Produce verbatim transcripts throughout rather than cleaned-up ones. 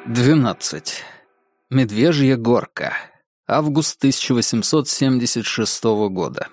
двенадцать. Медвежья горка. Август тысяча восемьсот семьдесят шестого года.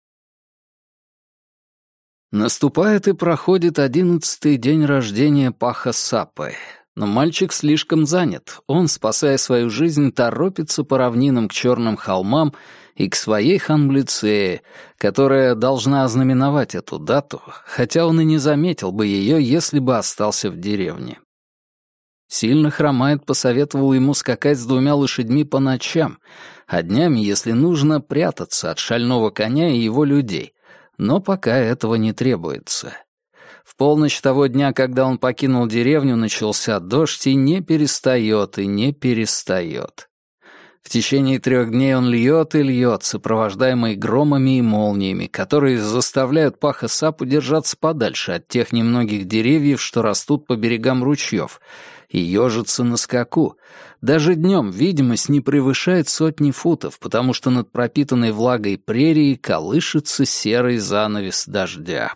Наступает и проходит одиннадцатый день рождения Паха Сапы. Но мальчик слишком занят. Он, спасая свою жизнь, торопится по равнинам к черным холмам и к своей Ханблицее, которая должна ознаменовать эту дату, хотя он и не заметил бы ее, если бы остался в деревне. Сильно хромает, посоветовал ему скакать с двумя лошадьми по ночам, а днями, если нужно, прятаться от шального коня и его людей, но пока этого не требуется. В полночь того дня, когда он покинул деревню, начался дождь и не перестает, и не перестает. В течение трех дней он льет и льет, сопровождаемый громами и молниями, которые заставляют Паха Сапу держаться подальше от тех немногих деревьев, что растут по берегам ручьев, и ежится на скаку. Даже днем видимость не превышает сотни футов, потому что над пропитанной влагой прерией колышется серый занавес дождя.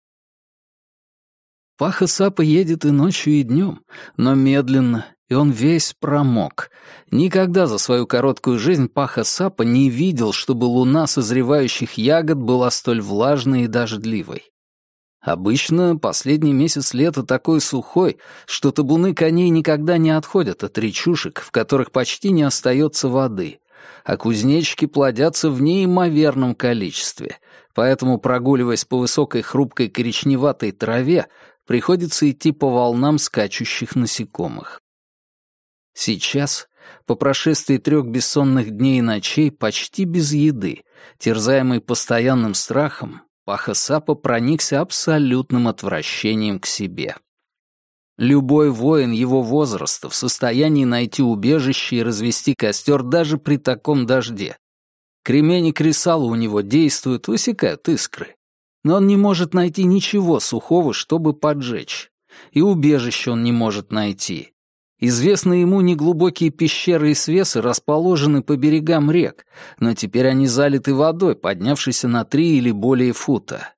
Паха Сапа едет и ночью, и днем, но медленно, и он весь промок. Никогда за свою короткую жизнь Паха Сапа не видел, чтобы луна созревающих ягод была столь влажной и дождливой. Обычно последний месяц лета такой сухой, что табуны коней никогда не отходят от речушек, в которых почти не остается воды, а кузнечики плодятся в неимоверном количестве, поэтому, прогуливаясь по высокой хрупкой коричневатой траве, приходится идти по волнам скачущих насекомых. Сейчас, по прошествии трех бессонных дней и ночей, почти без еды, терзаемый постоянным страхом, Паха Сапа проникся абсолютным отвращением к себе. Любой воин его возраста в состоянии найти убежище и развести костер даже при таком дожде. Кремень и кресало у него действуют, высекают искры. Но он не может найти ничего сухого, чтобы поджечь. И убежище он не может найти. Известные ему неглубокие пещеры и свесы расположены по берегам рек, но теперь они залиты водой, поднявшейся на три или более фута.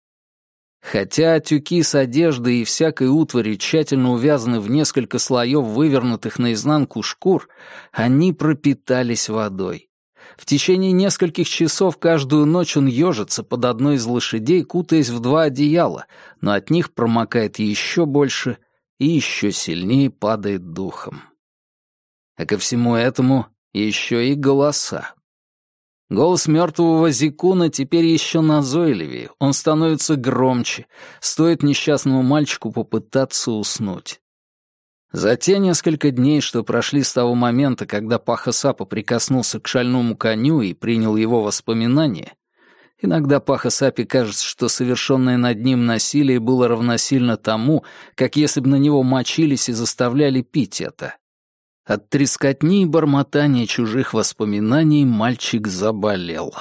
Хотя тюки с одеждой и всякой утварью тщательно увязаны в несколько слоев вывернутых наизнанку шкур, они пропитались водой. В течение нескольких часов каждую ночь он ежится под одной из лошадей, кутаясь в два одеяла, но от них промокает еще больше и еще сильнее падает духом. А ко всему этому еще и голоса. Голос мертвого Зикуна теперь еще назойливее, он становится громче, стоит несчастному мальчику попытаться уснуть. За те несколько дней, что прошли с того момента, когда Паха Сапа прикоснулся к шальному коню и принял его воспоминания, иногда Паха Сапе кажется, что совершенное над ним насилие было равносильно тому, как если бы на него мочились и заставляли пить это. От трескотни и бормотания чужих воспоминаний мальчик заболел.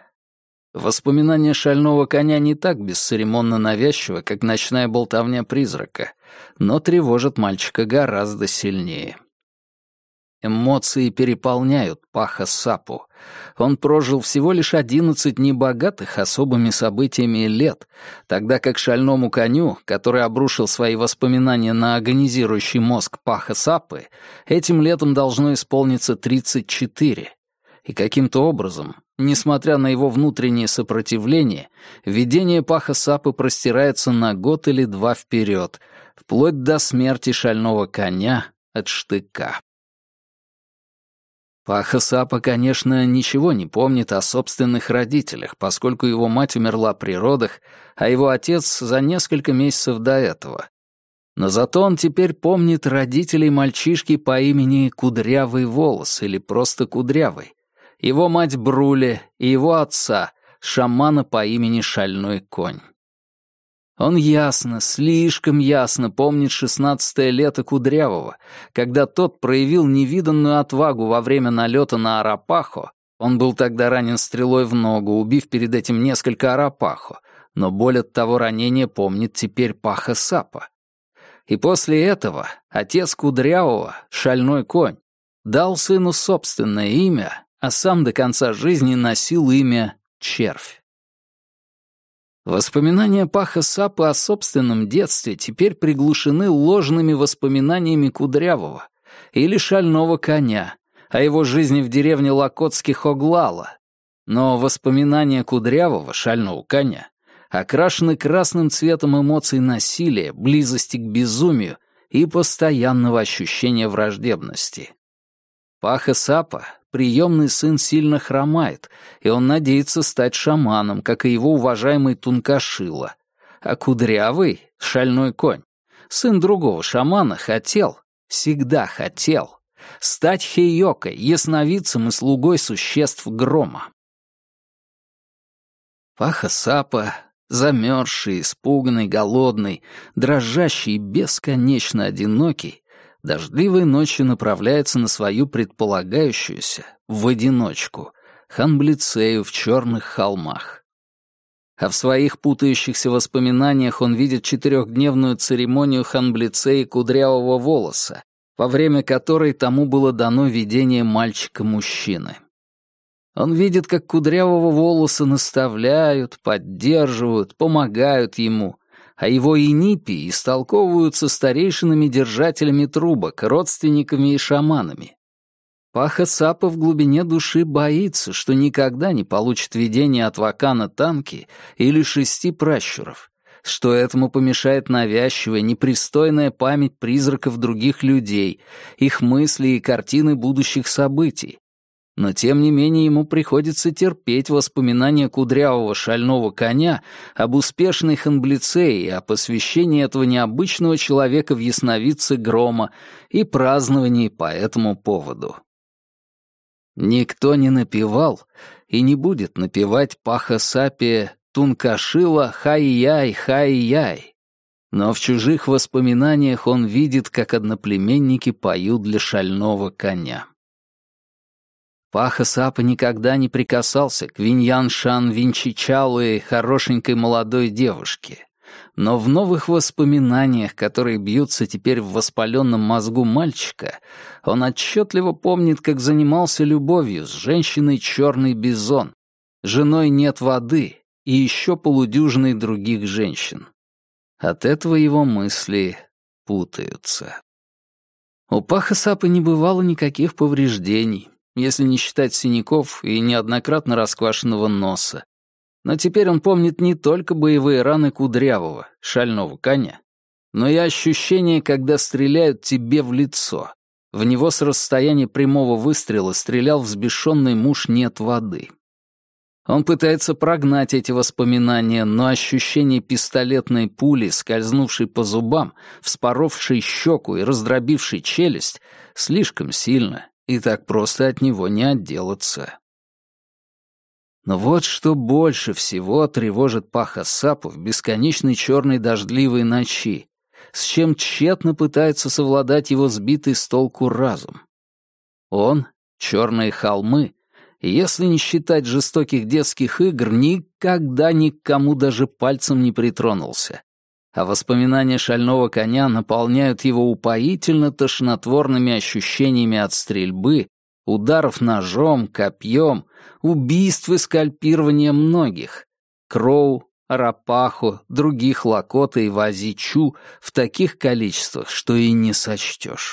Воспоминания шального коня не так бесцеремонно навязчивы, как ночная болтовня призрака, но тревожат мальчика гораздо сильнее. Эмоции переполняют Паха Сапу. Он прожил всего лишь одиннадцать небогатых особыми событиями лет, тогда как шальному коню, который обрушил свои воспоминания на агонизирующий мозг Паха Сапы, этим летом должно исполниться тридцать четыре. И каким-то образом, несмотря на его внутреннее сопротивление, видение Паха Сапы простирается на год или два вперед, вплоть до смерти шального коня от штыка. Паха Сапа, конечно, ничего не помнит о собственных родителях, поскольку его мать умерла при родах, а его отец за несколько месяцев до этого. Но зато он теперь помнит родителей мальчишки по имени Кудрявый Волос или просто Кудрявый, его мать Бруле и его отца, шамана по имени Шальной Конь. Он ясно, слишком ясно помнит шестнадцатое лето Кудрявого, когда тот проявил невиданную отвагу во время налета на Арапахо. Он был тогда ранен стрелой в ногу, убив перед этим несколько Арапахо, но боль от того ранения помнит теперь Паха Сапа. И после этого отец Кудрявого, Шальной Конь, дал сыну собственное имя, а сам до конца жизни носил имя Червь. Воспоминания Паха Сапы о собственном детстве теперь приглушены ложными воспоминаниями Кудрявого, или шального коня, о его жизни в деревне Локотских Оглала. Но воспоминания Кудрявого, шального коня, окрашены красным цветом эмоций насилия, близости к безумию и постоянного ощущения враждебности. Паха Сапа, приемный сын, сильно хромает, и он надеется стать шаманом, как и его уважаемый Тункашила. А Кудрявый, шальной конь, сын другого шамана, хотел, всегда хотел, стать хейокой, ясновидцем и слугой существ грома. Паха Сапа, замерзший, испуганный, голодный, дрожащий и бесконечно одинокий, дождливой ночью направляется на свою предполагающуюся, в одиночку, ханблицею в черных холмах. А в своих путающихся воспоминаниях он видит четырехдневную церемонию ханблицеи кудрявого волоса, во время которой тому было дано видение мальчика-мужчины. Он видит, как кудрявого волоса наставляют, поддерживают, помогают ему, а его инипи истолковываются старейшинами-держателями трубок, родственниками и шаманами. Паха Сапа в глубине души боится, что никогда не получит видение от Вакана Танки или шести пращуров, что этому помешает навязчивая, непристойная память призраков других людей, их мысли и картины будущих событий. Но тем не менее ему приходится терпеть воспоминания кудрявого шального коня об успешной ханблицее и о посвящении этого необычного человека в ясновидцы грома и праздновании по этому поводу. Никто не напевал и не будет напевать Паха Сапе Тункашила хай-яй, хай-яй. Но в чужих воспоминаниях он видит, как одноплеменники поют для шального коня. Паха Сапа никогда не прикасался к Виньян-шан Винчичалой, хорошенькой молодой девушке. Но в новых воспоминаниях, которые бьются теперь в воспаленном мозгу мальчика, он отчетливо помнит, как занимался любовью с женщиной черный бизон, женой нет воды и еще полудюжиной других женщин. От этого его мысли путаются. У Паха Сапы не бывало никаких повреждений, если не считать синяков и неоднократно расквашенного носа. Но теперь он помнит не только боевые раны кудрявого, шального коня, но и ощущение, когда стреляют тебе в лицо. В него с расстояния прямого выстрела стрелял взбешенный муж нет воды. Он пытается прогнать эти воспоминания, но ощущение пистолетной пули, скользнувшей по зубам, вспоровшей щеку и раздробившей челюсть, слишком сильно, и так просто от него не отделаться. Но вот что больше всего тревожит Паха Сапу в бесконечной черной дождливой ночи, с чем тщетно пытается совладать его сбитый с толку разум. Он, черные холмы, если не считать жестоких детских игр, никогда ни к кому даже пальцем не притронулся. А воспоминания шального коня наполняют его упоительно тошнотворными ощущениями от стрельбы, ударов ножом, копьем, убийств и скальпирования многих. Кроу, Арапахо, других Лакота и Вазичу в таких количествах, что и не сочтешь.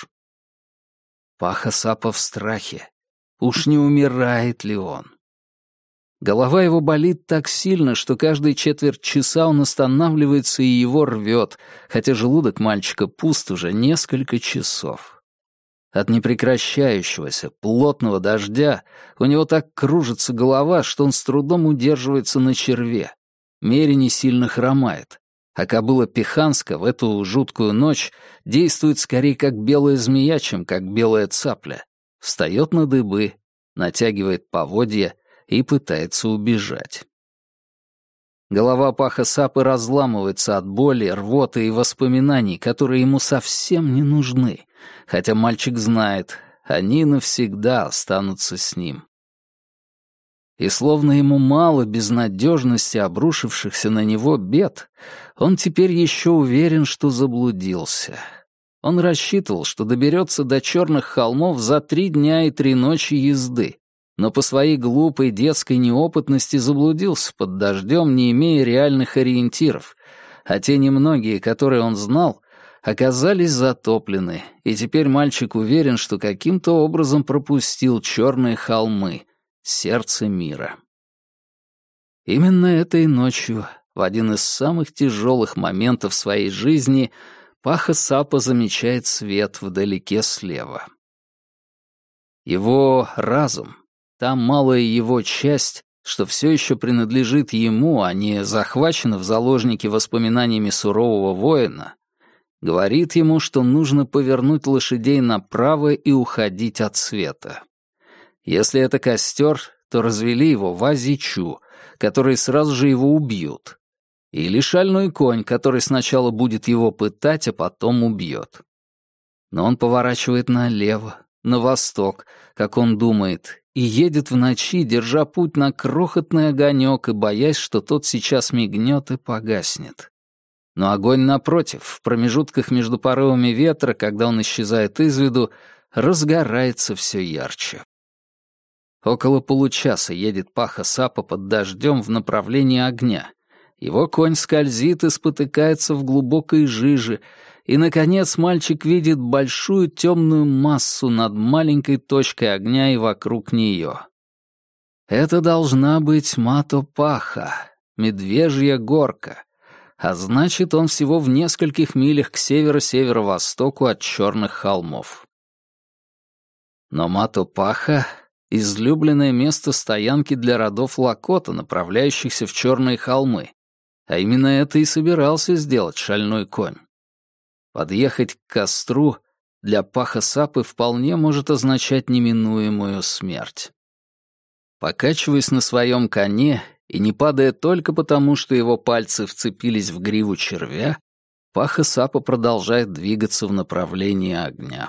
Паха Сапа в страхе. Уж не умирает ли он? Голова его болит так сильно, что каждые четверть часа он останавливается и его рвет, хотя желудок мальчика пуст уже несколько часов. От непрекращающегося, плотного дождя у него так кружится голова, что он с трудом удерживается на черве. Мере не сильно хромает, а кобыла Пеханска в эту жуткую ночь действует скорее как белая змея, чем как белая цапля. Встает на дыбы, натягивает поводья и пытается убежать. Голова Паха Сапы разламывается от боли, рвоты и воспоминаний, которые ему совсем не нужны, хотя мальчик знает, они навсегда останутся с ним. И словно ему мало безнадежности обрушившихся на него бед, он теперь еще уверен, что заблудился. Он рассчитывал, что доберется до черных холмов за три дня и три ночи езды, но по своей глупой детской неопытности заблудился под дождем, не имея реальных ориентиров, а те немногие, которые он знал, оказались затоплены, и теперь мальчик уверен, что каким-то образом пропустил черные холмы, сердце мира. Именно этой ночью, в один из самых тяжелых моментов своей жизни, Паха Сапа замечает свет вдалеке слева. Его разум, та малая его часть, что все еще принадлежит ему, а не захвачена в заложники воспоминаниями сурового воина, говорит ему, что нужно повернуть лошадей направо и уходить от света. Если это костер, то развели его в Азичу, которые сразу же его убьют. Или шальной конь, который сначала будет его пытать, а потом убьет. Но он поворачивает налево, на восток, как он думает, и едет в ночи, держа путь на крохотный огонек и боясь, что тот сейчас мигнет и погаснет. Но огонь, напротив, в промежутках между порывами ветра, когда он исчезает из виду, разгорается все ярче. Около получаса едет Паха Сапа под дождем в направлении огня. Его конь скользит и спотыкается в глубокой жиже, и, наконец, мальчик видит большую темную массу над маленькой точкой огня и вокруг нее. Это должна быть Мато-Паха, Медвежья горка, а значит, он всего в нескольких милях к северо-северо-востоку от черных холмов. Но Мато-Паха — излюбленное место стоянки для родов Лакота, направляющихся в черные холмы, а именно это и собирался сделать шальной конь. Подъехать к костру для Паха Сапы вполне может означать неминуемую смерть. Покачиваясь на своем коне и не падая только потому, что его пальцы вцепились в гриву червя, Паха Сапа продолжает двигаться в направлении огня.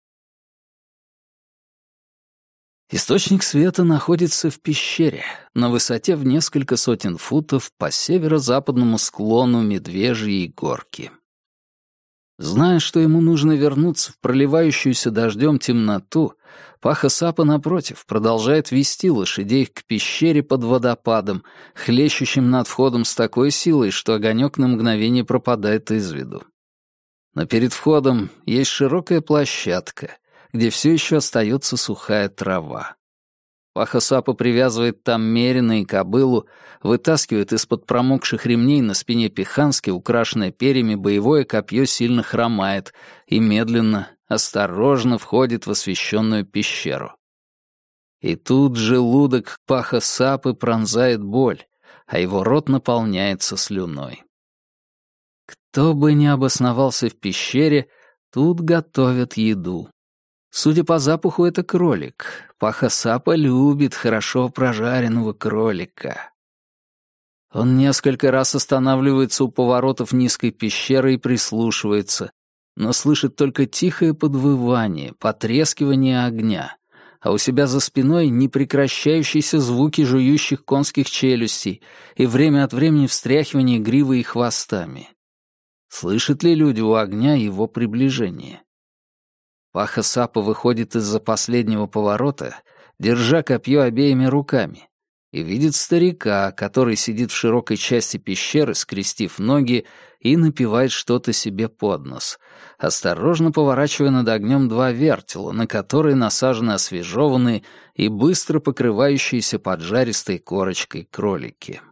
Источник света находится в пещере, на высоте в несколько сотен футов по северо-западному склону Медвежьей горки. Зная, что ему нужно вернуться в проливающуюся дождем темноту, Паха Сапа, напротив, продолжает вести лошадей к пещере под водопадом, хлещущим над входом с такой силой, что огонек на мгновение пропадает из виду. Но перед входом есть широкая площадка, где все еще остается сухая трава. Паха Сапа привязывает там Мерина и кобылу, вытаскивает из-под промокших ремней на спине Пихански, украшенное перьями, боевое копье сильно хромает и медленно, осторожно входит в освещенную пещеру. И тут желудок Паха Сапы пронзает боль, а его рот наполняется слюной. Кто бы ни обосновался в пещере, тут готовят еду. Судя по запаху, это кролик. Паха Сапа любит хорошо прожаренного кролика. Он несколько раз останавливается у поворотов низкой пещеры и прислушивается, но слышит только тихое подвывание, потрескивание огня, а у себя за спиной непрекращающиеся звуки жующих конских челюстей и время от времени встряхивание гривой и хвостами. Слышат ли люди у огня его приближение? Паха Сапа выходит из-за последнего поворота, держа копье обеими руками, и видит старика, который сидит в широкой части пещеры, скрестив ноги, и напевает что-то себе под нос, осторожно поворачивая над огнем два вертела, на которые насажены освежеванные и быстро покрывающиеся поджаристой корочкой кролики.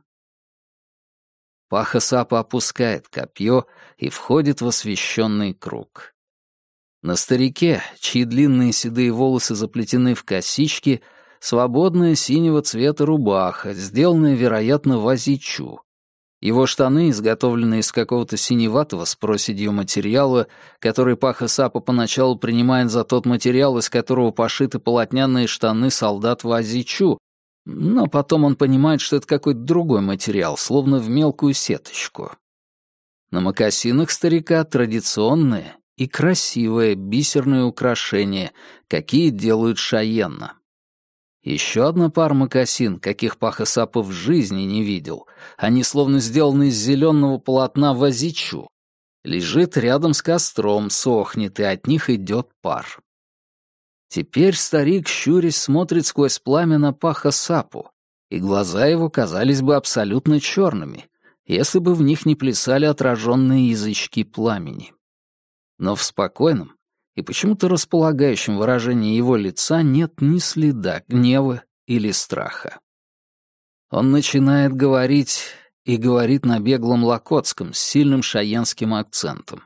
Паха Сапа опускает копье и входит в освещенный круг. На старике, чьи длинные седые волосы заплетены в косички, свободная синего цвета рубаха, сделанная, вероятно, в Азичу. Его штаны, изготовленные из какого-то синеватого с проседью материала, который Паха Сапа поначалу принимает за тот материал, из которого пошиты полотняные штаны солдат в Азичу, но потом он понимает, что это какой-то другой материал, словно в мелкую сеточку. На мокасинах старика традиционные и красивое бисерное украшение, какие делают шаенна. Еще одна пара мокасин, каких Паха Сапа в жизни не видел, они словно сделаны из зеленого полотна в Азичу, лежит рядом с костром, сохнет, и от них идет пар. Теперь старик, щурясь, смотрит сквозь пламя на Паха Сапу, и глаза его казались бы абсолютно черными, если бы в них не плясали отраженные язычки пламени. Но в спокойном и почему-то располагающем выражении его лица нет ни следа гнева или страха. Он начинает говорить и говорит на беглом лакотском с сильным шайенским акцентом.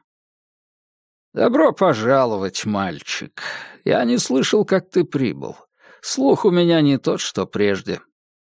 «Добро пожаловать, мальчик. Я не слышал, как ты прибыл. Слух у меня не тот, что прежде».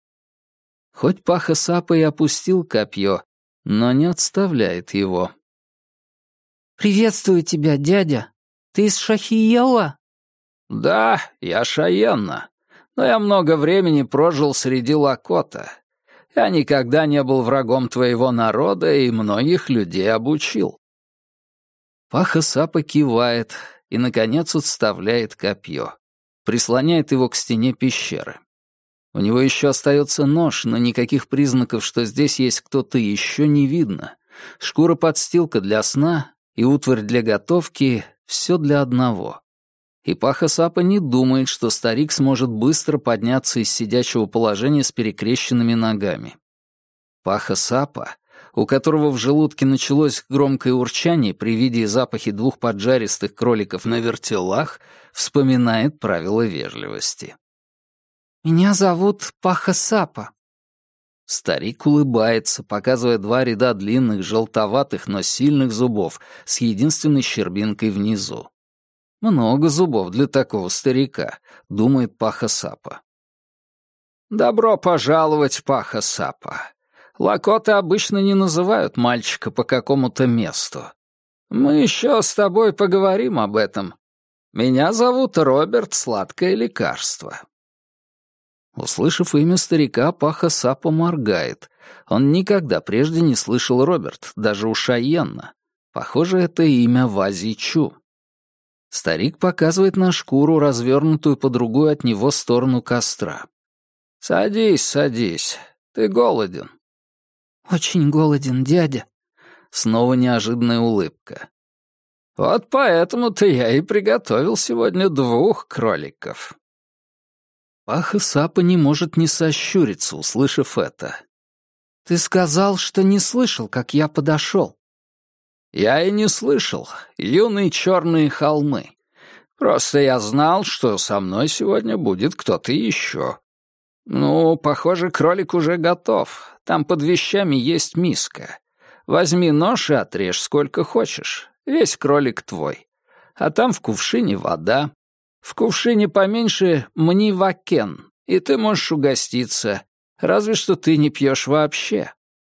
Хоть Паха Сапа и опустил копье, но не отставляет его. «Приветствую тебя, дядя. Ты из Шахиела?» «Да, я Шаенна, но я много времени прожил среди Лакота. Я никогда не был врагом твоего народа и многих людей обучил». Паха Сапа кивает и, наконец, отставляет копье, прислоняет его к стене пещеры. У него еще остается нож, но никаких признаков, что здесь есть кто-то еще, не видно. Шкура-подстилка для сна и утварь для готовки — все для одного. И Паха Сапа не думает, что старик сможет быстро подняться из сидячего положения с перекрещенными ногами. Паха Сапа, у которого в желудке началось громкое урчание при виде и запахе двух поджаристых кроликов на вертелах, вспоминает правила вежливости. «Меня зовут Паха Сапа». Старик улыбается, показывая два ряда длинных, желтоватых, но сильных зубов с единственной щербинкой внизу. Много зубов для такого старика, думает Паха Сапа. «Добро пожаловать, Паха Сапа. Лакоты обычно не называют мальчика по какому-то месту. Мы еще с тобой поговорим об этом. Меня зовут Роберт Сладкое Лекарство». Услышав имя старика, Паха Сапа моргает. Он никогда прежде не слышал Роберт, даже у Шайенна. Похоже, это имя Вазичу. Старик показывает на шкуру, развернутую по другую от него сторону костра. «Садись, садись. Ты голоден?» «Очень голоден, дядя». Снова неожиданная улыбка. «Вот поэтому-то я и приготовил сегодня двух кроликов». Паха Сапа не может не сощуриться, услышав это. «Ты сказал, что не слышал, как я подошел». «Я и не слышал. Юные черные холмы. Просто я знал, что со мной сегодня будет кто-то еще. Ну, похоже, кролик уже готов. Там под вещами есть миска. Возьми нож и отрежь сколько хочешь. Весь кролик твой. А там в кувшине вода. В кувшине поменьше мнивакен, и ты можешь угоститься, разве что ты не пьешь вообще».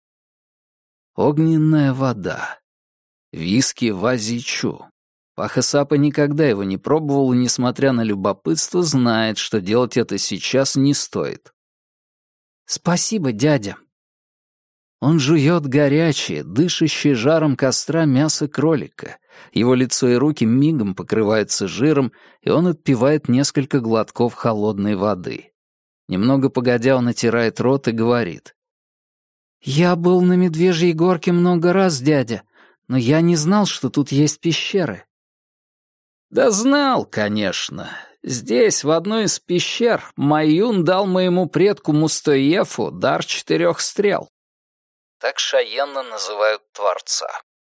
Огненная вода. Виски Вазичу. Паха Сапа никогда его не пробовал и, несмотря на любопытство, знает, что делать это сейчас не стоит. «Спасибо, дядя». Он жует горячее, дышащее жаром костра мясо кролика. Его лицо и руки мигом покрываются жиром, и он отпивает несколько глотков холодной воды. Немного погодя, он отирает рот и говорит. «Я был на Медвежьей горке много раз, дядя, но я не знал, что тут есть пещеры». «Да знал, конечно. Здесь, в одной из пещер, Майюн дал моему предку Мустоефу дар четырех стрел». Так Шаенна называют Творца.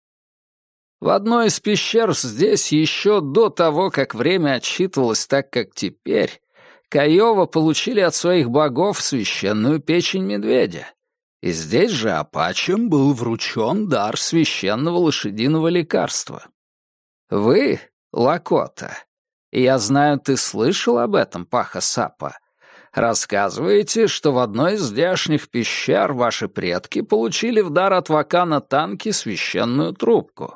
В одной из пещер здесь еще до того, как время отсчитывалось так, как теперь, Каёва получили от своих богов священную печень медведя. И здесь же апачам был вручен дар священного лошадиного лекарства. Вы, Лакота, и я знаю, ты слышал об этом, Паха Сапа, рассказываете, что в одной из здешних пещер ваши предки получили в дар от Вакана Танки священную трубку.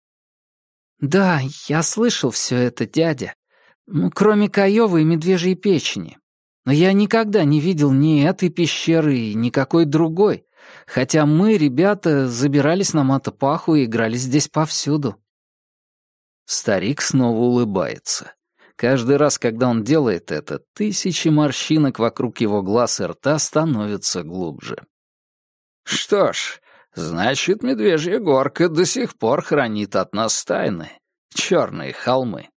«Да, я слышал все это, дядя. Ну, кроме Каёвы и медвежьей печени. Но я никогда не видел ни этой пещеры и никакой другой, хотя мы, ребята, забирались на Матапаху и играли здесь повсюду». Старик снова улыбается. Каждый раз, когда он делает это, тысячи морщинок вокруг его глаз и рта становятся глубже. «Что ж, значит, Медвежья горка до сих пор хранит от нас тайны. Черные холмы».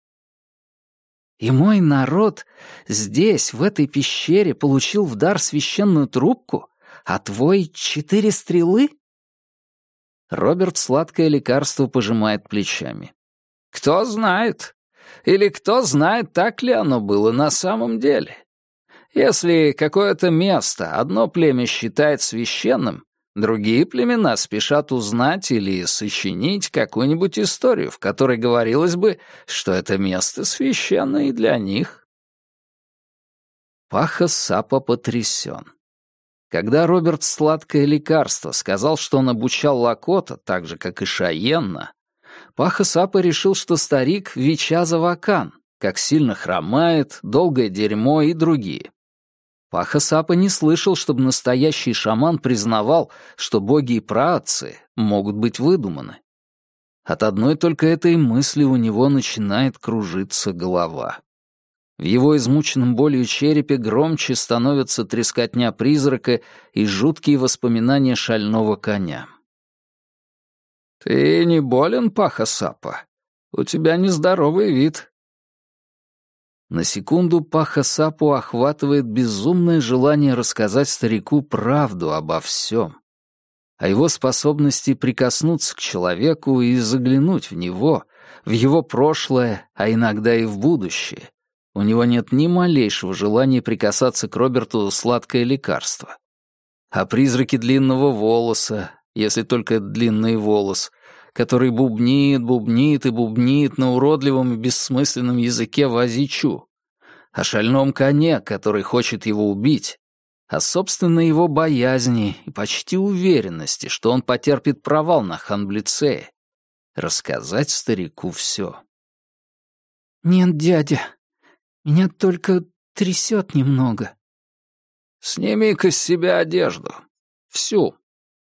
«И мой народ здесь, в этой пещере, получил в дар священную трубку, а твой — четыре стрелы?» Роберт Сладкое Лекарство пожимает плечами. Кто знает? Или кто знает, так ли оно было на самом деле? Если какое-то место одно племя считает священным, другие племена спешат узнать или сочинить какую-нибудь историю, в которой говорилось бы, что это место священно и для них. Паха-Сапа потрясен. Когда Роберт «Сладкое лекарство» сказал, что он обучал Лакота, так же, как и Шайенна, Паха-Сапа решил, что старик Вичаза-Вакан, как сильно хромает, долгое дерьмо и другие. Паха-Сапа не слышал, чтобы настоящий шаман признавал, что боги и праотцы могут быть выдуманы. От одной только этой мысли у него начинает кружиться голова. В его измученном болью черепе громче становится трескотня призрака и жуткие воспоминания шального коня. «Ты не болен, Паха-Сапа? У тебя нездоровый вид». На секунду Паха-Сапу охватывает безумное желание рассказать старику правду обо всем. О его способности прикоснуться к человеку и заглянуть в него, в его прошлое, а иногда и в будущее. У него нет ни малейшего желания прикасаться к Роберту «Сладкое лекарство». А призраки длинного волоса, если только это длинный волос, который бубнит, бубнит и бубнит на уродливом и бессмысленном языке вазичу, о шальном коне, который хочет его убить, о собственной его боязни и почти уверенности, что он потерпит провал на Ханблицее. Рассказать старику все. «Нет, дядя, меня только трясет немного». «Сними-ка с себя одежду. Всю».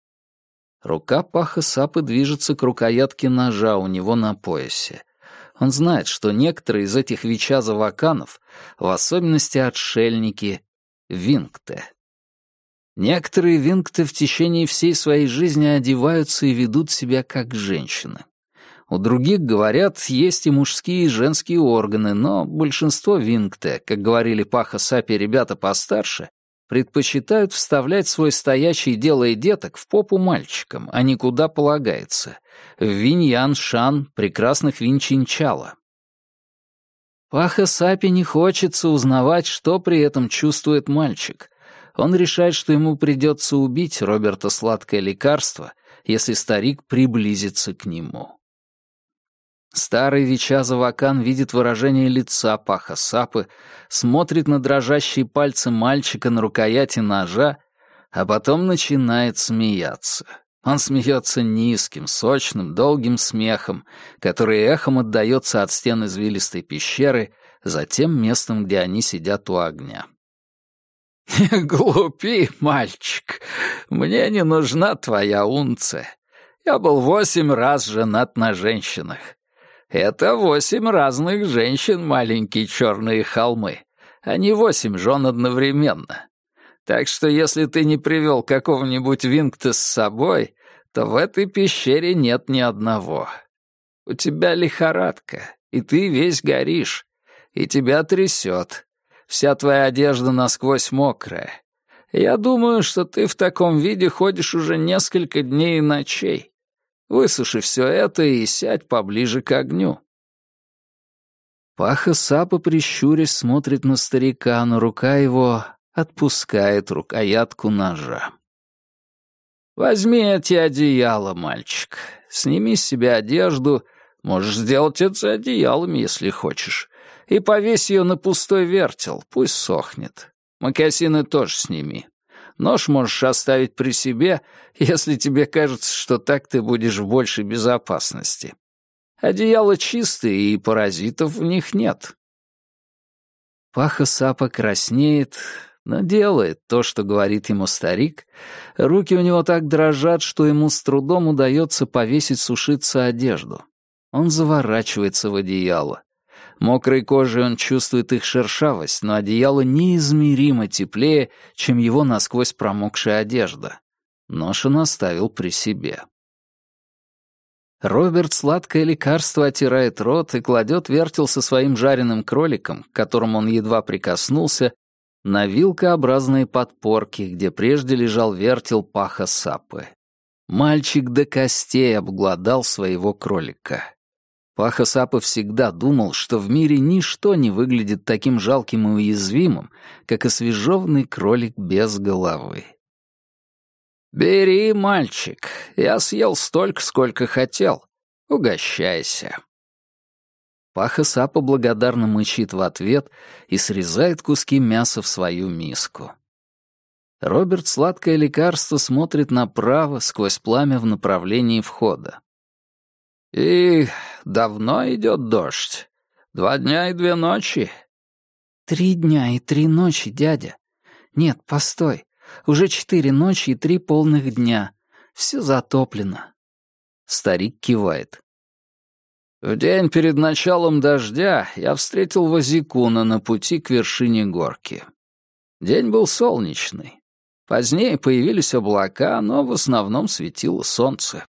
Рука Паха-Сапы движется к рукоятке ножа у него на поясе. Он знает, что некоторые из этих Вичаза-Ваканов, в особенности отшельники, вингте. Некоторые вингте в течение всей своей жизни одеваются и ведут себя как женщины. У других, говорят, есть и мужские, и женские органы, но большинство вингте, как говорили Паха-Сапе ребята постарше, предпочитают вставлять свой стоячий дело деток в попу мальчикам, а не куда полагается, в виньян-шан прекрасных винчинчала. Паха-Сапе не хочется узнавать, что при этом чувствует мальчик. Он решает, что ему придется убить Роберта «Сладкое лекарство», если старик приблизится к нему. Старый Вичаза-Вакан видит выражение лица Паха-Сапы, смотрит на дрожащие пальцы мальчика на рукояти ножа, а потом начинает смеяться. Он смеется низким, сочным, долгим смехом, который эхом отдаётся от стен извилистой пещеры за тем местом, где они сидят у огня. «Не глупи, мальчик, мне не нужна твоя унция. Я был восемь раз женат на женщинах. Это восемь разных женщин, маленькие черные холмы, а не восемь жен одновременно. Так что если ты не привел какого-нибудь вингта с собой, то в этой пещере нет ни одного. У тебя лихорадка, и ты весь горишь, и тебя трясет. Вся твоя одежда насквозь мокрая. Я думаю, что ты в таком виде ходишь уже несколько дней и ночей. Высуши все это и сядь поближе к огню». Паха-Сапа, прищурясь, смотрит на старика, но рука его отпускает рукоятку ножа. «Возьми эти одеяла, мальчик. Сними с себя одежду, можешь сделать это одеялами, если хочешь, и повесь ее на пустой вертел, пусть сохнет. Мокасины тоже сними. Нож можешь оставить при себе, если тебе кажется, что так ты будешь в большей безопасности. Одеяла чистые, и паразитов в них нет». Паха-Сапа краснеет, но делает то, что говорит ему старик. Руки у него так дрожат, что ему с трудом удается повесить сушиться одежду. Он заворачивается в одеяло. Мокрой кожей он чувствует их шершавость, но одеяло неизмеримо теплее, чем его насквозь промокшая одежда. Нож он оставил при себе. Роберт «Сладкое лекарство» отирает рот и кладет вертел со своим жареным кроликом, к которому он едва прикоснулся, на вилкообразные подпорки, где прежде лежал вертел Паха-Сапы. Мальчик до костей обглодал своего кролика. Паха Сапа всегда думал, что в мире ничто не выглядит таким жалким и уязвимым, как освежеванный кролик без головы. «Бери, мальчик, я съел столько, сколько хотел. Угощайся». Паха Сапа благодарно мычит в ответ и срезает куски мяса в свою миску. Роберт сладкое лекарство смотрит направо сквозь пламя в направлении входа. «И давно идет дождь? Два дня и две ночи?» «Три дня и три ночи, дядя. Нет, постой. Уже четыре ночи и три полных дня. Все затоплено». Старик кивает. «В день перед началом дождя я встретил Вазикуна на пути к вершине горки. День был солнечный. Позднее появились облака, но в основном светило солнце».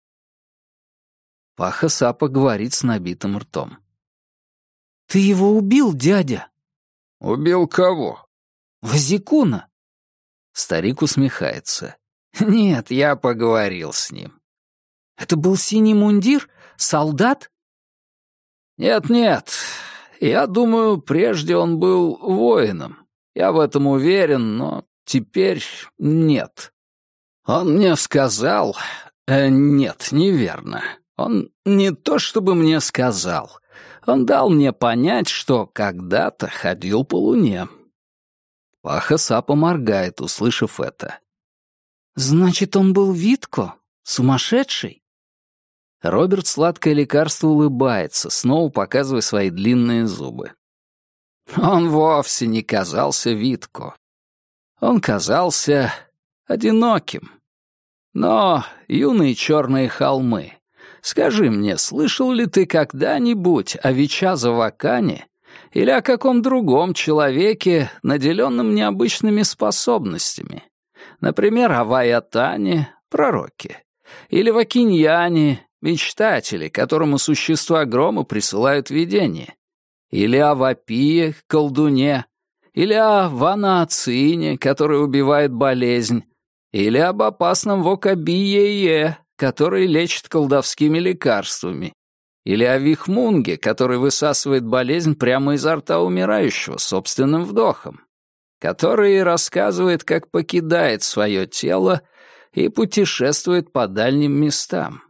Паха Сапа говорит с набитым ртом. «Ты его убил, дядя?» «Убил кого?» «Вазикуна». Старик усмехается. «Нет, я поговорил с ним». «Это был синий мундир? Солдат?» «Нет-нет, я думаю, прежде он был воином. Я в этом уверен, но теперь нет. Он мне сказал... Э, нет, неверно. Он не то чтобы мне сказал. Он дал мне понять, что когда-то ходил по луне». Паха Сапа моргает, услышав это. «Значит, он был Витко? Сумасшедший?» Роберт сладкое лекарство улыбается, снова показывая свои длинные зубы. Он вовсе не казался Витко. Он казался одиноким. Но, юные черные холмы, скажи мне, слышал ли ты когда-нибудь о Вичаза Вакане или о каком другом человеке, наделенном необычными способностями? Например, о Ваятане, пророке, или Вакиньяне, мечтателе, которому существа грома присылают видения, или о Вапие, колдуне, или о Ванаацине, который убивает болезнь, или об опасном Вокабие, который лечит колдовскими лекарствами, или о Вихмунге, который высасывает болезнь прямо изо рта умирающего собственным вдохом, который рассказывает, как покидает свое тело и путешествует по дальним местам.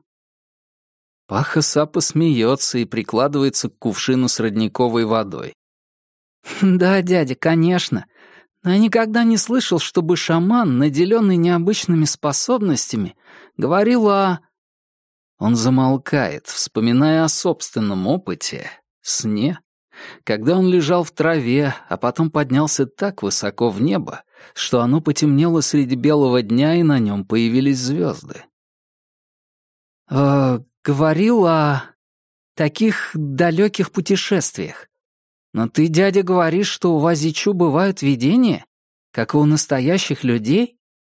Паха Сапа смеется и прикладывается к кувшину с родниковой водой. «Да, дядя, конечно. Но я никогда не слышал, чтобы шаман, наделенный необычными способностями, говорил о...» Он замолкает, вспоминая о собственном опыте, сне, когда он лежал в траве, а потом поднялся так высоко в небо, что оно потемнело среди белого дня, и на нем появились звезды. «Э, говорил о таких далеких путешествиях. Но ты, дядя, говоришь, что у Вазичу бывают видения, как и у настоящих людей?»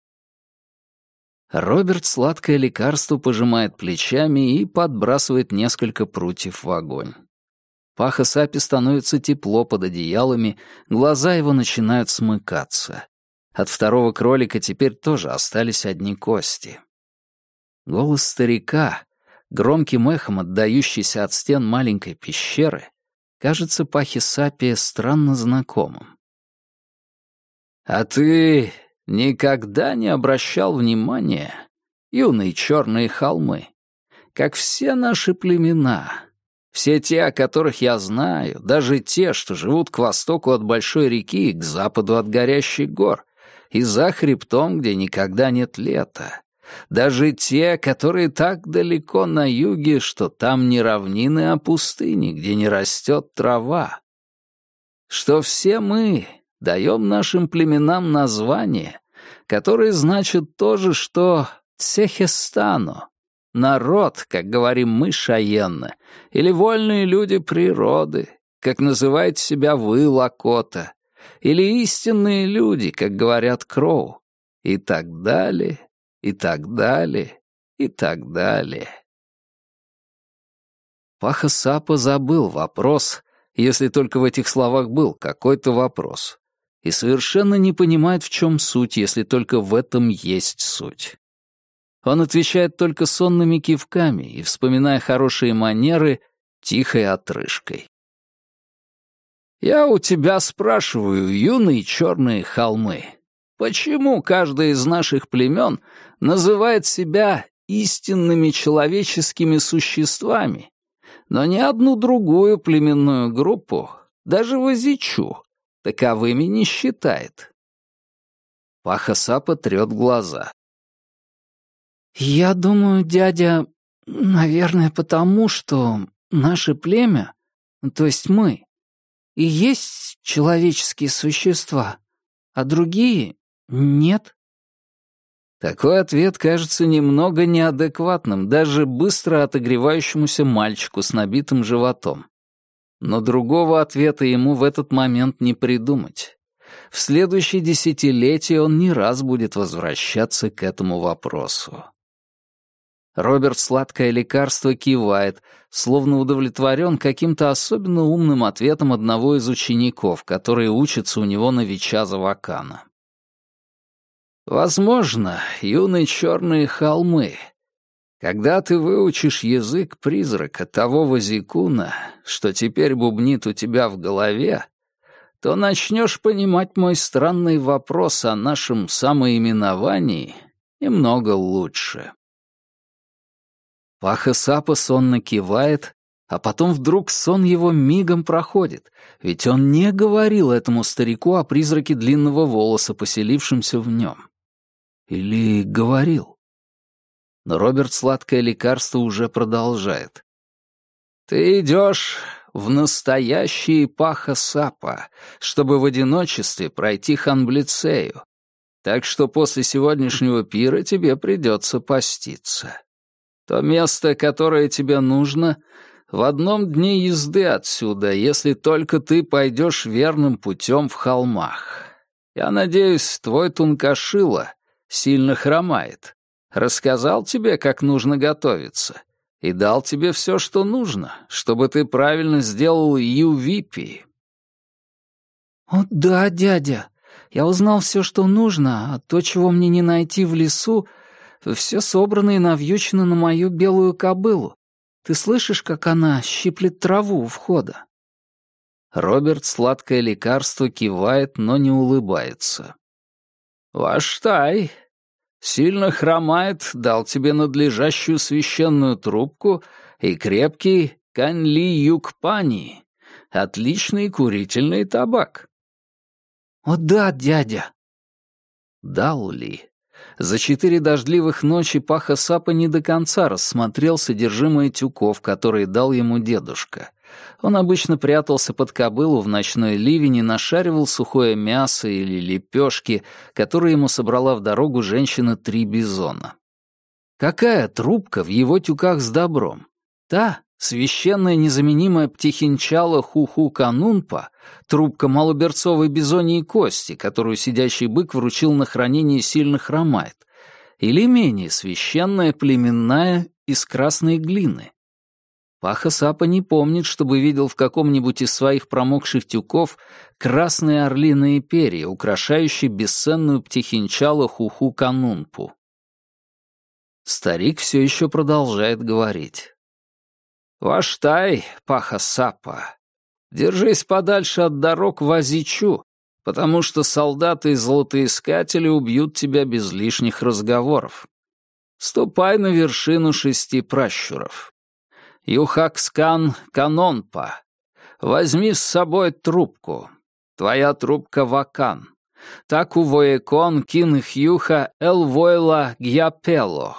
Роберт сладкое лекарство пожимает плечами и подбрасывает несколько прутьев в огонь. Паха Сапе становится тепло под одеялами, глаза его начинают смыкаться. От второго кролика теперь тоже остались одни кости. Голос старика, громким эхом отдающийся от стен маленькой пещеры, кажется Пахе Сапе странно знакомым. «А ты никогда не обращал внимания, юные черные холмы, как все наши племена, все те, о которых я знаю, даже те, что живут к востоку от большой реки и к западу от горящих гор, и за хребтом, где никогда нет лета, даже те, которые так далеко на юге, что там не равнины, а пустыни, где не растет трава, что все мы даем нашим племенам названия, которые значат то же, что Цехестану, народ, как говорим мы, Шаенна, или вольные люди природы, как называете себя вы, Лакота, или истинные люди, как говорят Кроу, и так далее, и так далее, и так далее. Паха Сапа забыл вопрос, если только в этих словах был какой-то вопрос, и совершенно не понимает, в чем суть, если только в этом есть суть. Он отвечает только сонными кивками и, вспоминая хорошие манеры, тихой отрыжкой. «Я у тебя спрашиваю, юные черные холмы, почему каждое из наших племен называет себя истинными человеческими существами, но ни одну другую племенную группу, даже Вазичу, таковыми не считает?» Паха-Сапа трет глаза. «Я думаю, дядя, наверное, потому что наше племя, то есть мы, и есть человеческие существа, а другие — нет». Такой ответ кажется немного неадекватным даже быстро отогревающемуся мальчику с набитым животом. Но другого ответа ему в этот момент не придумать. В следующие десятилетия он не раз будет возвращаться к этому вопросу. Роберт сладкое лекарство кивает, словно удовлетворен каким-то особенно умным ответом одного из учеников, которые учатся у него на Вичаза Вакана. «Возможно, юные черные холмы, когда ты выучишь язык призрака того Вазикуна, что теперь бубнит у тебя в голове, то начнешь понимать мой странный вопрос о нашем самоименовании немного лучше». Паха-Сапа сонно кивает, а потом вдруг сон его мигом проходит, ведь он не говорил этому старику о призраке длинного волоса, поселившемся в нем. Или говорил? Но Роберт сладкое лекарство уже продолжает. «Ты идешь в настоящий Паха-Сапа, чтобы в одиночестве пройти Ханблицею, так что после сегодняшнего пира тебе придется поститься. То место, которое тебе нужно, в одном дне езды отсюда, если только ты пойдешь верным путем в холмах. Я надеюсь, твой Тункашила сильно хромает. Рассказал тебе, как нужно готовиться, и дал тебе все, что нужно, чтобы ты правильно сделал Ювипи». «О да, дядя, я узнал все, что нужно, а то, чего мне не найти в лесу, все собрано и навьючено на мою белую кобылу. Ты слышишь, как она щиплет траву у входа?» Роберт сладкое лекарство кивает, но не улыбается. «Ваштай сильно хромает, дал тебе надлежащую священную трубку и крепкий канли-юкпани, отличный курительный табак». «О да, дядя!» Дал ли? За четыре дождливых ночи Паха-Сапа не до конца рассмотрел содержимое тюков, которые дал ему дедушка. Он обычно прятался под кобылу в ночной ливень и нашаривал сухое мясо или лепешки, которые ему собрала в дорогу женщина Три Бизона. Какая трубка в его тюках с добром? Та, священная незаменимая птихинчала Хуху-Канунпа, трубка малоберцовой бизоньей кости, которую сидящий бык вручил на хранение сильно хромает, или менее священная племенная из красной глины? Паха-Сапа не помнит, чтобы видел в каком-нибудь из своих промокших тюков красные орлиные перья, украшающие бесценную птихинчалу Хуху-Канунпу. Старик все еще продолжает говорить. «Ваштай, Паха-Сапа, держись подальше от дорог в Азичу, потому что солдаты и золотоискатели убьют тебя без лишних разговоров. Ступай на вершину шести пращуров. Юхакскан Канонпа, возьми с собой трубку. Твоя трубка Вакан. Таку воекон кинхюха элвойла гьяпело.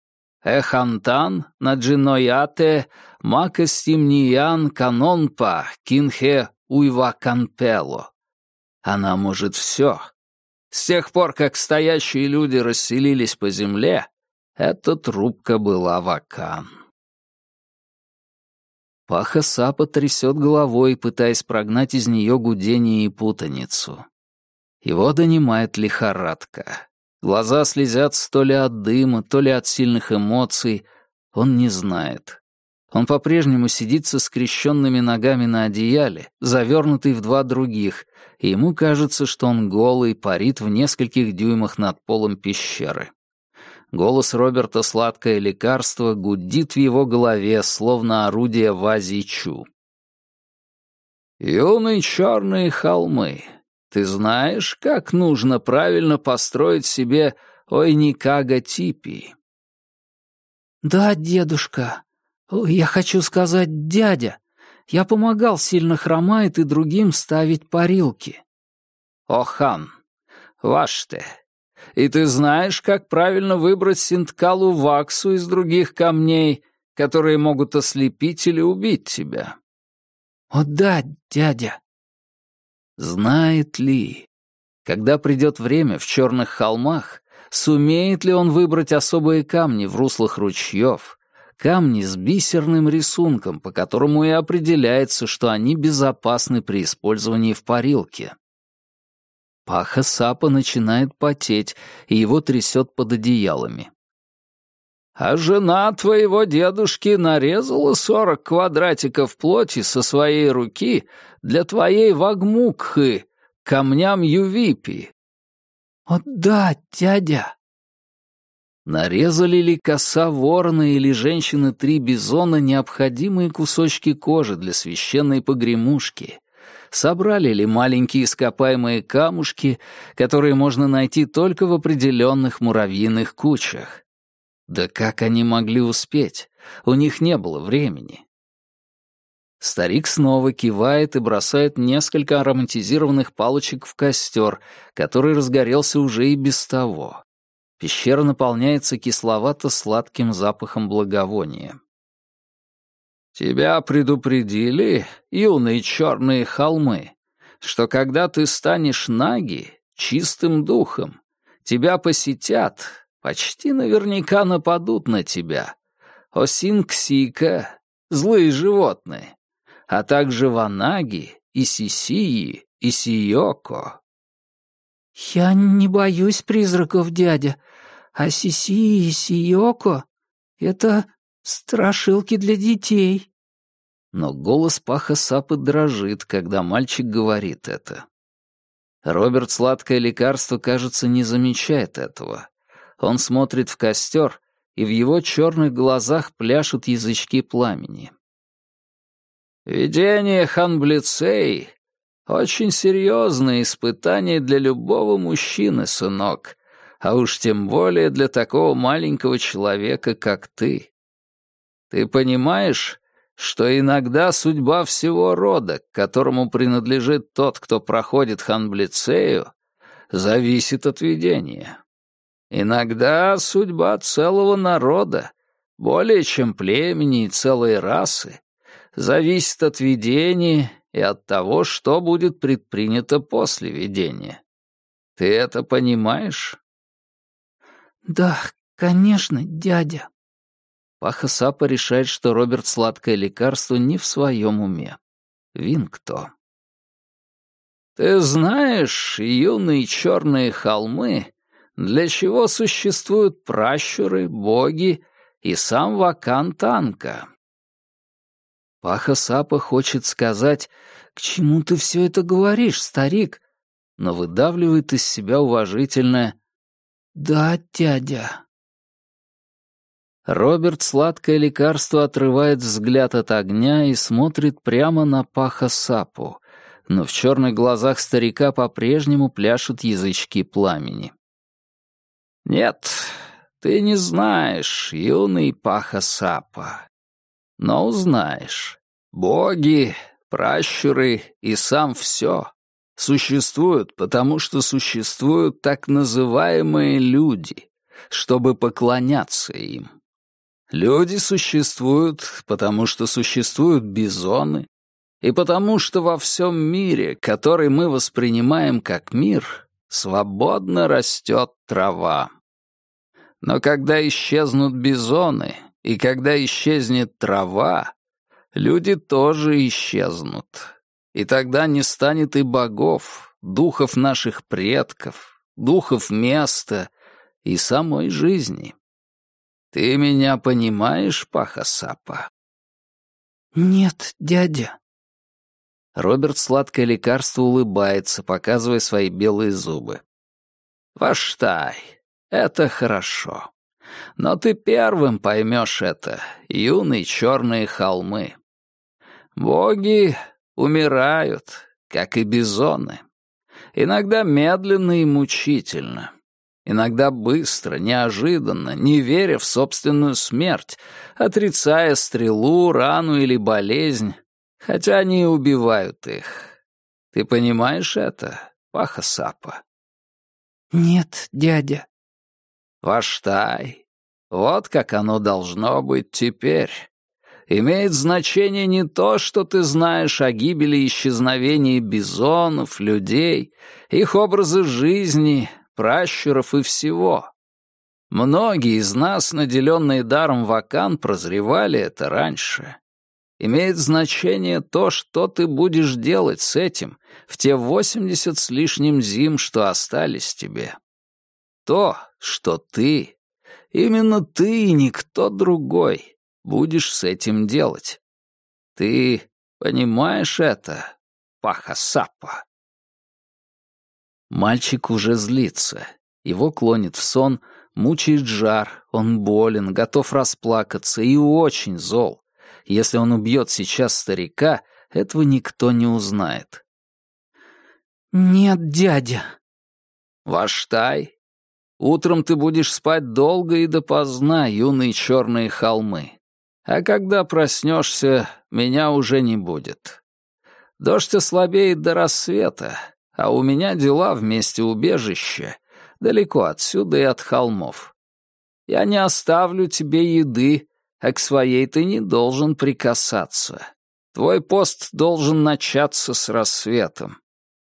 Эхантан наджинояте макастимниян канонпа кинхе уйваканпело. Она может все. С тех пор, как стоящие люди расселились по земле, эта трубка была Вакан». Паха-Сапа трясет головой, пытаясь прогнать из нее гудение и путаницу. Его донимает лихорадка. Глаза слезятся то ли от дыма, то ли от сильных эмоций. Он не знает. Он по-прежнему сидит со скрещенными ногами на одеяле, завернутый в два других, и ему кажется, что он голый, парит в нескольких дюймах над полом пещеры. Голос Роберта «Сладкое лекарство» гудит в его голове, словно орудие Вазичу. «Юные черные холмы, ты знаешь, как нужно правильно построить себе ойникага-типи?» «Да, дедушка. Я хочу сказать, дядя. Я помогал сильно хромает и другим ставить парилки». «Охан, ваште, и ты знаешь, как правильно выбрать синткалу ваксу из других камней, которые могут ослепить или убить тебя?» «О да, дядя». Знает ли, когда придет время в черных холмах, сумеет ли он выбрать особые камни в руслах ручьев, камни с бисерным рисунком, по которому и определяется, что они безопасны при использовании в парилке? Паха Сапа начинает потеть, и его трясет под одеялами. «А жена твоего дедушки нарезала сорок квадратиков плоти со своей руки для твоей вагмукхы, камням ювипи». «О да, дядя». Нарезали ли коса ворона или женщины три бизона необходимые кусочки кожи для священной погремушки? Собрали ли маленькие ископаемые камушки, которые можно найти только в определенных муравьиных кучах? Да как они могли успеть? У них не было времени. Старик снова кивает и бросает несколько ароматизированных палочек в костер, который разгорелся уже и без того. Пещера наполняется кисловато-сладким запахом благовония. «Тебя предупредили, юные черные холмы, что когда ты станешь наги, чистым духом, тебя посетят, почти наверняка нападут на тебя. Осинксика, злые животные, а также ванаги, и сисии, и сиоко». «Я не боюсь призраков, дядя, а Сиси и Сиоко — это страшилки для детей». Но голос Паха Сапы дрожит, когда мальчик говорит это. Роберт «Сладкое лекарство», кажется, не замечает этого. Он смотрит в костер, и в его черных глазах пляшут язычки пламени. «Видение Ханблицей — очень серьезное испытание для любого мужчины, сынок, а уж тем более для такого маленького человека, как ты. Ты понимаешь, что иногда судьба всего рода, к которому принадлежит тот, кто проходит Ханблицею, зависит от видения. Иногда судьба целого народа, более чем племени и целой расы, зависит от видения и от того, что будет предпринято после видения. Ты это понимаешь?» «Да, конечно, дядя». Паха Сапа решает, что Роберт «Сладкое лекарство» не в своем уме. Винкто. «Ты знаешь, юные черные холмы, для чего существуют пращуры, боги и сам Вакан Танка?» Паха Сапа хочет сказать, «К чему ты все это говоришь, старик?» но выдавливает из себя уважительное «Да, дядя». Роберт «Сладкое лекарство» отрывает взгляд от огня и смотрит прямо на Паха Сапу, но в черных глазах старика по-прежнему пляшут язычки пламени. «Нет, ты не знаешь, юный Паха Сапа, но узнаешь. Боги, пращуры и сам все существуют, потому что существуют так называемые люди, чтобы поклоняться им. Люди существуют, потому что существуют бизоны, и потому что во всем мире, который мы воспринимаем как мир, свободно растет трава. Но когда исчезнут бизоны, и когда исчезнет трава, люди тоже исчезнут. И тогда не станет и богов, духов наших предков, духов места и самой жизни. Ты меня понимаешь, Паха Сапа?» «Нет, дядя». Роберт «Сладкое лекарство» улыбается, показывая свои белые зубы. «Ваштай, это хорошо. Но ты первым поймешь это, юные черные холмы. Боги умирают, как и бизоны. Иногда медленно и мучительно. Иногда быстро, неожиданно, не веря в собственную смерть, отрицая стрелу, рану или болезнь, хотя они и убивают их. Ты понимаешь это, Паха-Сапа? «Нет, дядя». Ваштай. Вот как оно должно быть теперь. Имеет значение не то, что ты знаешь о гибели и исчезновении бизонов, людей, их образы жизни, пращуров и всего. Многие из нас, наделенные даром вакан, прозревали это раньше. Имеет значение то, что ты будешь делать с этим в те восемьдесят с лишним зим, что остались тебе. То, что ты, именно ты и никто другой, будешь с этим делать. Ты понимаешь это, Паха-Сапа? Мальчик уже злится. Его клонит в сон, мучает жар, он болен, готов расплакаться и очень зол. Если он убьет сейчас старика, этого никто не узнает. «Нет, дядя». Ваштай, утром ты будешь спать долго и допоздна, юные черные холмы. А когда проснешься, меня уже не будет. Дождь ослабеет до рассвета, а у меня дела в месте убежища, далеко отсюда и от холмов. Я не оставлю тебе еды, а к своей ты не должен прикасаться. Твой пост должен начаться с рассветом.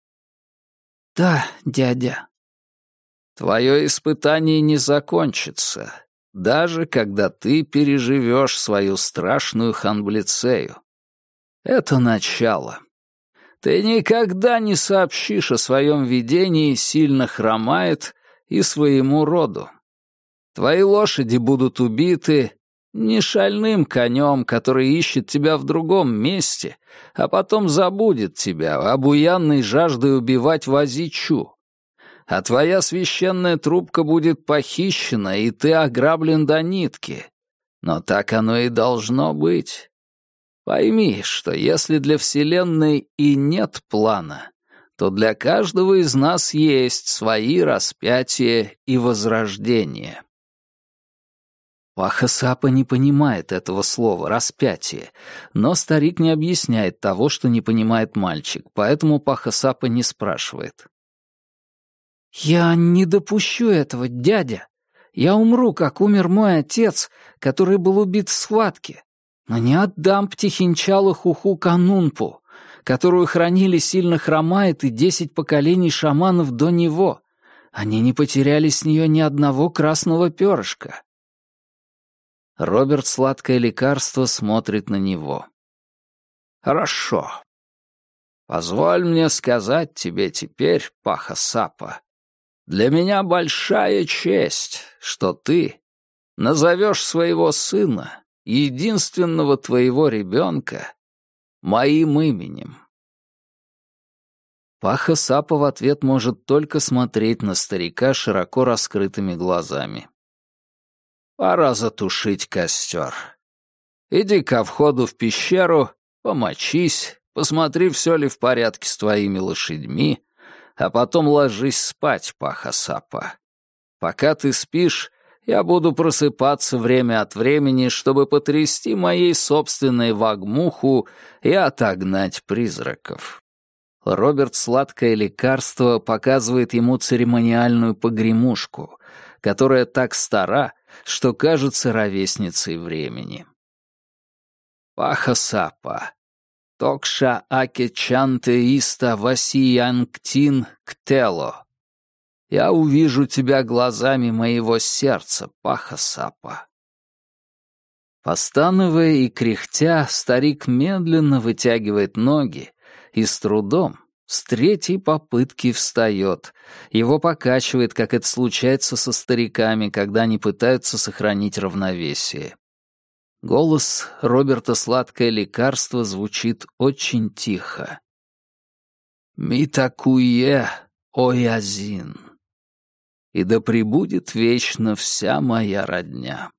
«Да, дядя». Твое испытание не закончится, даже когда ты переживешь свою страшную ханблицею. Это начало. Ты никогда не сообщишь о своем видении «сильно хромает» и своему роду. Твои лошади будут убиты не шальным конем, который ищет тебя в другом месте, а потом забудет тебя, обуянной жаждой убивать Вазичу. А твоя священная трубка будет похищена, и ты ограблен до нитки. Но так оно и должно быть. Пойми, что если для Вселенной и нет плана, то для каждого из нас есть свои распятия и возрождения. Паха-Сапа не понимает этого слова «распятие», но старик не объясняет того, что не понимает мальчик, поэтому Паха-Сапа не спрашивает. «Я не допущу этого, дядя. Я умру, как умер мой отец, который был убит в схватке, но не отдам птихинчалу Хуху Канунпу, которую хранили сильно хромает и десять поколений шаманов до него. Они не потеряли с нее ни одного красного перышка». Роберт сладкое лекарство смотрит на него. «Хорошо. Позволь мне сказать тебе теперь, Паха-Сапа, для меня большая честь, что ты назовешь своего сына, единственного твоего ребенка, моим именем». Паха-Сапа в ответ может только смотреть на старика широко раскрытыми глазами. «Пора затушить костер. Иди ко входу в пещеру, помочись, посмотри, все ли в порядке с твоими лошадьми, а потом ложись спать, Паха-Сапа. Пока ты спишь, я буду просыпаться время от времени, чтобы потрясти моей собственной вагмуху и отогнать призраков». Роберт сладкое лекарство показывает ему церемониальную погремушку, которая так стара, что кажется ровесницей времени. Паха-Сапа. Токша аке чанте иста васиянктин ктело. Я увижу тебя глазами моего сердца, Паха-Сапа. Постановая и кряхтя, старик медленно вытягивает ноги и с трудом, с третьей попытки встает. Его покачивает, как это случается со стариками, когда они пытаются сохранить равновесие. Голос Роберта «Сладкое лекарство» звучит очень тихо. «Митакуе оязин». и да пребудет вечно вся моя родня.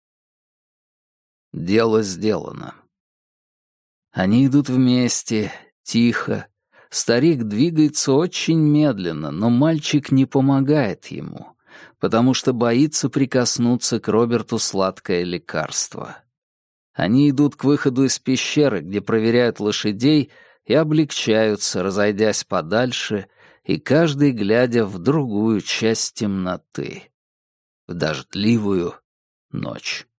Дело сделано. Они идут вместе, тихо. Старик двигается очень медленно, но мальчик не помогает ему, потому что боится прикоснуться к Роберту сладкое лекарство. Они идут к выходу из пещеры, где проверяют лошадей, и облегчаются, разойдясь подальше, и каждый глядя в другую часть темноты, в дождливую ночь.